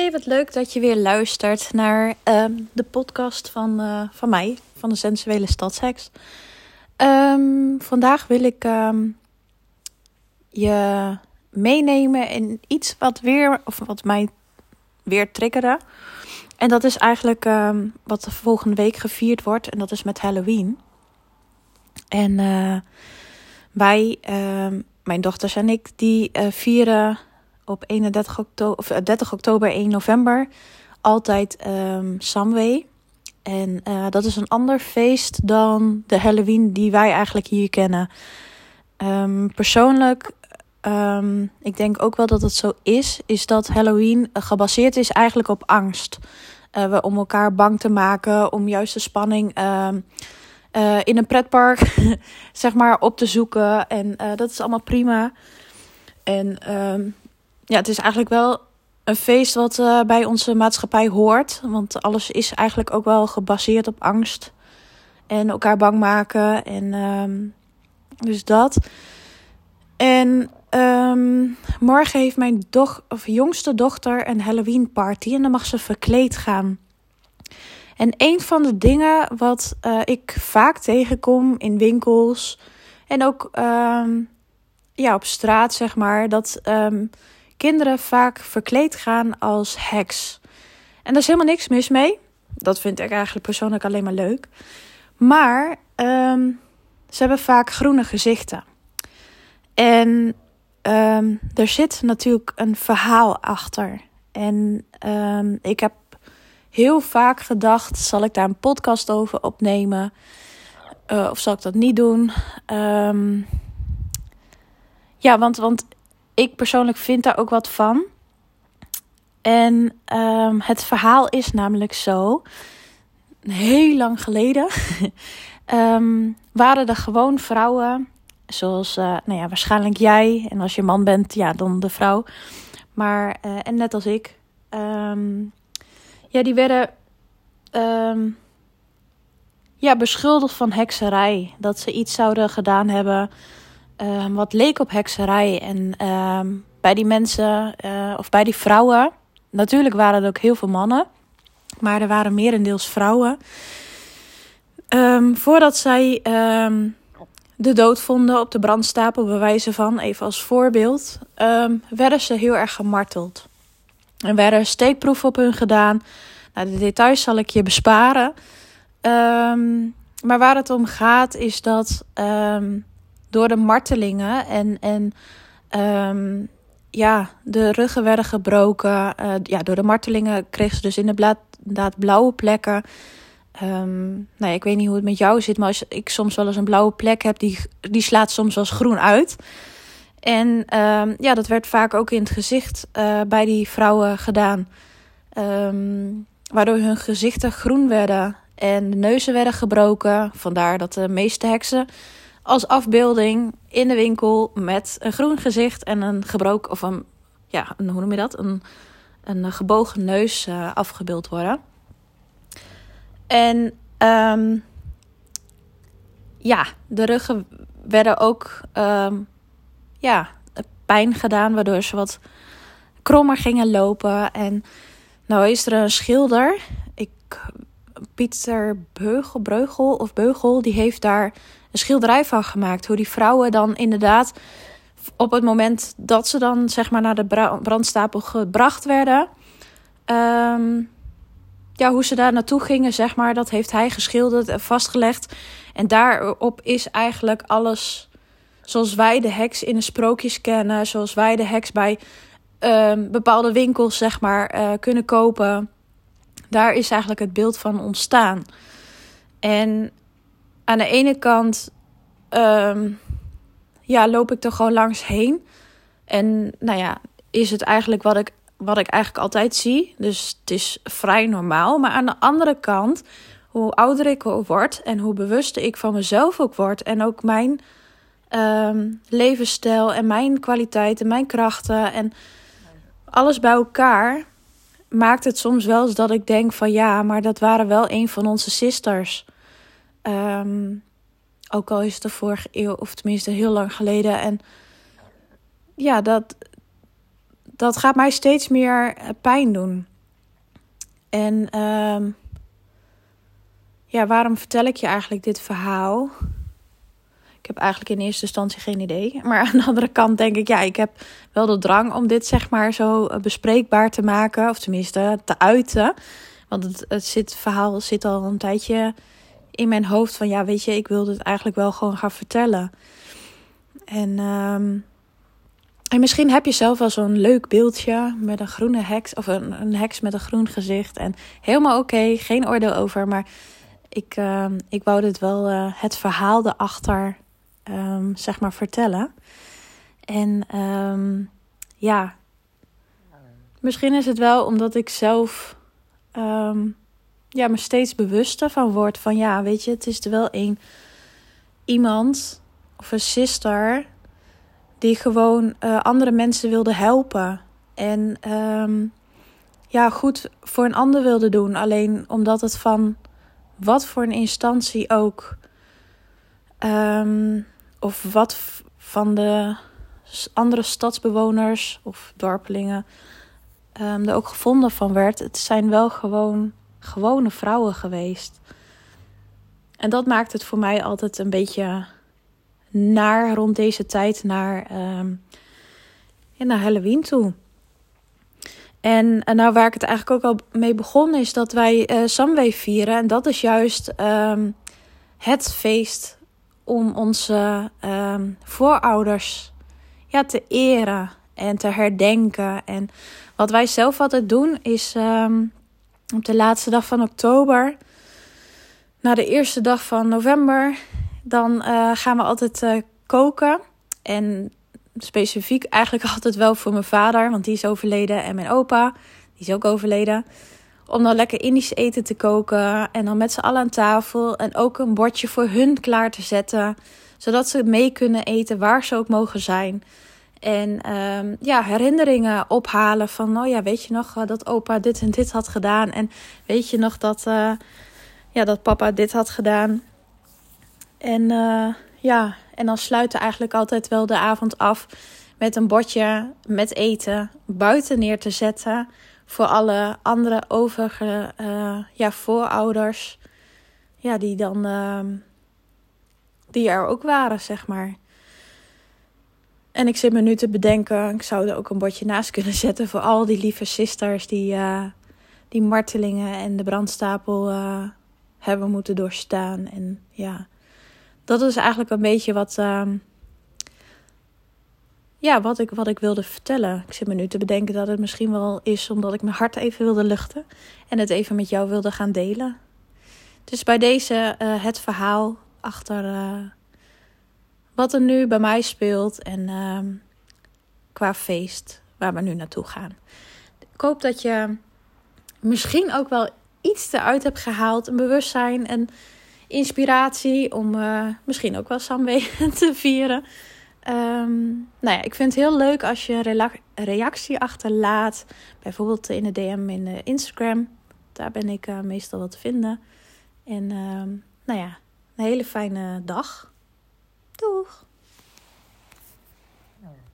Hey, wat leuk dat je weer luistert naar de podcast van mij, van de Sensuele Stadsheks. Vandaag wil ik je meenemen in iets wat mij weer triggerde. En dat is eigenlijk wat de volgende week gevierd wordt. En dat is met Halloween. En wij, mijn dochters en ik, die vieren op 30 oktober, 1 november altijd Samhain. En dat is een ander feest dan de Halloween die wij eigenlijk hier kennen. Persoonlijk, ik denk ook wel dat het zo is dat Halloween gebaseerd is eigenlijk op angst. Om elkaar bang te maken, om juist de spanning in een pretpark zeg maar op te zoeken. En dat is allemaal prima. En het is eigenlijk wel een feest wat bij onze maatschappij hoort. Want alles is eigenlijk ook wel gebaseerd op angst. En elkaar bang maken. En dus dat. En morgen heeft mijn jongste dochter een Halloween party. En dan mag ze verkleed gaan. En een van de dingen wat ik vaak tegenkom in winkels. En ook op straat zeg maar. Dat kinderen vaak verkleed gaan als heks. En daar is helemaal niks mis mee. Dat vind ik eigenlijk persoonlijk alleen maar leuk. Maar ze hebben vaak groene gezichten. En er zit natuurlijk een verhaal achter. En ik heb heel vaak gedacht, zal ik daar een podcast over opnemen? Of zal ik dat niet doen? Want ik persoonlijk vind daar ook wat van. En het verhaal is namelijk zo. Heel lang geleden waren er gewoon vrouwen. Zoals waarschijnlijk jij. En als je man bent, ja, dan de vrouw. Maar, en net als ik. Die werden beschuldigd van hekserij. Dat ze iets zouden gedaan hebben wat leek op hekserij. En bij die mensen, of bij die vrouwen. Natuurlijk waren er ook heel veel mannen. Maar er waren merendeels vrouwen. Voordat zij de dood vonden op de brandstapel, bij wijze van, even als voorbeeld, werden ze heel erg gemarteld. Er werden steekproeven op hun gedaan. Nou, de details zal ik je besparen. Maar waar het om gaat is dat door de martelingen en de ruggen werden gebroken. Door de martelingen kregen ze dus inderdaad blauwe plekken. Ik weet niet hoe het met jou zit, maar als ik soms wel eens een blauwe plek heb, die slaat soms als groen uit. En dat werd vaak ook in het gezicht bij die vrouwen gedaan. Waardoor hun gezichten groen werden en de neuzen werden gebroken. Vandaar dat de meeste heksen als afbeelding in de winkel met een groen gezicht en een gebroken, of hoe noem je dat? Een gebogen neus afgebeeld worden. En de ruggen werden ook pijn gedaan, waardoor ze wat krommer gingen lopen. En nou is er een schilder, Pieter Beugel, die heeft daar een schilderij van gemaakt. Hoe die vrouwen dan inderdaad op het moment dat ze dan zeg maar naar de brandstapel gebracht werden, hoe ze daar naartoe gingen, zeg maar, dat heeft hij geschilderd en vastgelegd. En daarop is eigenlijk alles zoals wij de heks in de sprookjes kennen, zoals wij de heks bij bepaalde winkels, zeg maar, kunnen kopen. Daar is eigenlijk het beeld van ontstaan. En aan de ene kant loop ik er gewoon langs heen. En is het eigenlijk wat ik eigenlijk altijd zie. Dus het is vrij normaal. Maar aan de andere kant, hoe ouder ik word en hoe bewuster ik van mezelf ook word. En ook mijn levensstijl en mijn kwaliteiten, mijn krachten en alles bij elkaar maakt het soms wel eens dat ik denk van ja, maar dat waren wel een van onze sisters. Ook al is het de vorige eeuw, of tenminste heel lang geleden. En ja, dat gaat mij steeds meer pijn doen. En waarom vertel ik je eigenlijk dit verhaal? Ik heb eigenlijk in eerste instantie geen idee. Maar aan de andere kant denk ik, ik heb wel de drang om dit zeg maar zo bespreekbaar te maken. Of tenminste te uiten. Want het verhaal zit al een tijdje in mijn hoofd van weet je, ik wilde het eigenlijk wel gewoon gaan vertellen. En misschien heb je zelf wel zo'n leuk beeldje met een groene heks. Of een heks met een groen gezicht. En helemaal oké, geen oordeel over. Maar ik wou dit wel het verhaal erachter zeg maar vertellen. En misschien is het wel omdat ik zelf me steeds bewuster van word. Van weet je, het is er wel iemand of een sister die gewoon andere mensen wilde helpen. En goed voor een ander wilde doen. Alleen omdat het van wat voor een instantie ook of wat van de andere stadsbewoners of dorpelingen er ook gevonden van werd. Het zijn wel gewone vrouwen geweest. En dat maakt het voor mij altijd een beetje naar rond deze tijd naar Halloween toe. En nou waar ik het eigenlijk ook al mee begon is dat wij Samhain vieren. En dat is juist het feest om onze voorouders te eren en te herdenken. En wat wij zelf altijd doen is op de laatste dag van oktober, na de eerste dag van november, dan gaan we altijd koken. En specifiek eigenlijk altijd wel voor mijn vader, want die is overleden. En mijn opa, die is ook overleden. Om dan lekker Indisch eten te koken. En dan met z'n allen aan tafel. En ook een bordje voor hun klaar te zetten. Zodat ze mee kunnen eten waar ze ook mogen zijn. En herinneringen ophalen van, weet je nog dat opa dit en dit had gedaan. En weet je nog dat papa dit had gedaan. En en dan sluiten eigenlijk altijd wel de avond af met een bordje met eten buiten neer te zetten. Voor alle andere overige voorouders. Ja, die dan die er ook waren, zeg maar. En ik zit me nu te bedenken, ik zou er ook een bordje naast kunnen zetten voor al die lieve sisters die martelingen en de brandstapel hebben moeten doorstaan. En dat is eigenlijk een beetje wat ik wilde vertellen. Ik zit me nu te bedenken dat het misschien wel is omdat ik mijn hart even wilde luchten. En het even met jou wilde gaan delen. Dus bij deze het verhaal achter wat er nu bij mij speelt. En qua feest waar we nu naartoe gaan. Ik hoop dat je misschien ook wel iets eruit hebt gehaald. Een bewustzijn en inspiratie om misschien ook wel Samhain te vieren. Ik vind het heel leuk als je een reactie achterlaat. Bijvoorbeeld in de DM in de Instagram. Daar ben ik meestal wat te vinden. En een hele fijne dag. Doeg!